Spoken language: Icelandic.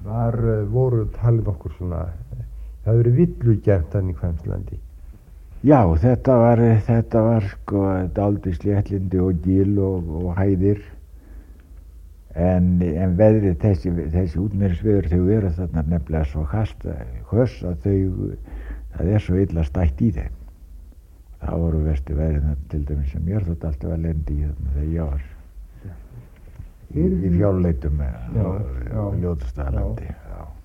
Þar voru talið okkur svona, það hefur verið villugjæmt hann í Hvammslandi. Já, þetta var sko dálítið sléttlindi og gil og hæðir. En veðrið, þessi útmeðlisveður, þau eru þarna nefnilega svo hvöss að það svo illa stætt í þeim. Það voru verstu veðrið til dæmis sem mér þótt alltaf að lendi í þarna þegar ég var í fjárleitum á Ljótastaðalandi.